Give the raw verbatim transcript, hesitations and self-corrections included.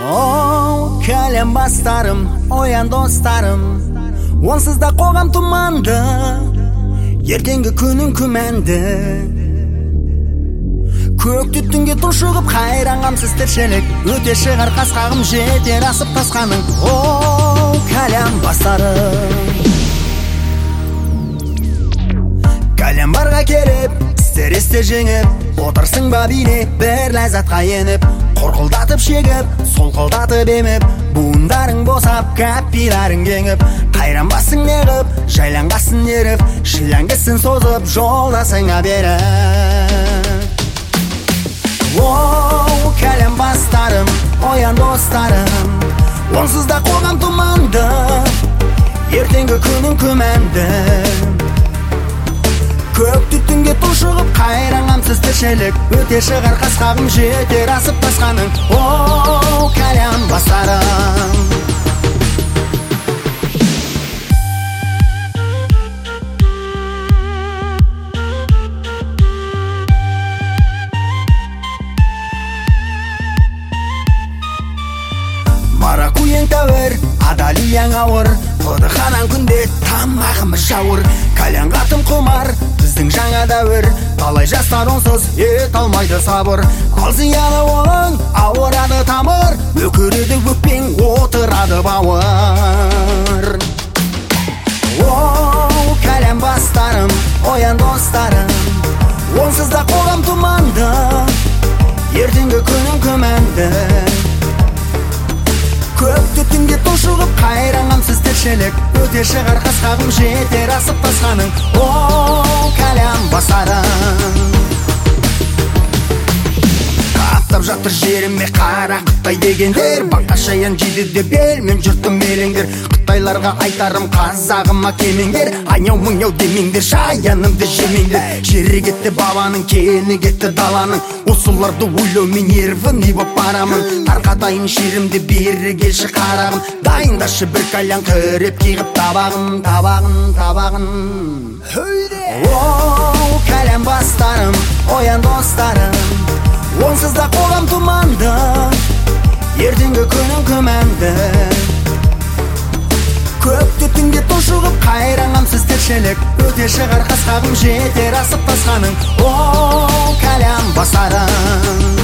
О, кәлем бастарым, оян достарым, онсыз да қоғам тұманды, ертеңгі күнің күмәнді. Көк түтінге тұншығып қайран қамсыз тіршілік, өте шығар қасқағым, жетер асып тасқаның. О, кәлем бастарым, кәлем барға келіп, стересте жеңіп, отырсың ба биле бір ләззатқа еніп, қорқылдатып шегіп, солқылдатып еміп, буындарың босап, кәппиларың кеңіп, қайранбасың неғып, жайланғасын еріп, шіләңгісін созып, жолдасыңа беріп. Оу, кәлем бастарым, оян достарым, онсыз да қоғам тұманды, ертеңгі күнің күмәнді. Көк түтінге тұншығып қайран қамсыз тіршілік, өте шығар қасқағым, жетер асып тасқаның. Оу, кәлем бастарым, маракуен тәуір, адалияң ауыр, қыдықанан күнде тамағымыз жауыр. Кәлен қатым құмар, біздің жаңа дәуір, талай жастар онсыз ет алмайды сабыр. Ал зиялы олың, ауырады тамыр, өкіреді өкпең, отырады бауыр. Оу, кәлем бастарым, оян достарым, онсыз да қоғам тұманды, ертеңгі күнің күмәнді. Көк түтінге тұншығып қайран қамсыз тіршілік, өте шығар қасқағым, жетер асып тасқаның. Оу, кәлем бастарым, қаптап жатыр жеріме қара Қытай дегендер, баққа шаян жейді де бел, мен жұрттым мереңдер. Қытайларға айтарым, қазағыма кемеңдер, айняу мұңяу демеңдер, шаянымды жемеңдер. Жері кетті бабаның, кені кетті даланың, осыларды ойлау мен ервін ебіп барамын. Тарқатайын шерімді бері келші қарағым, дайындашы бір кәлен қыреп киғып табағым, табағым, табағым. Оу, кәлем бастарым, оян достарым, онсыз да қоғам тұманды, ертеңгі күнің күмәнді. Көк түтінге тұншығып қайран қамсыз тіршілік, өте шығар қасқағым, жетер асып тасқаның. Оу, кәлем бастарым.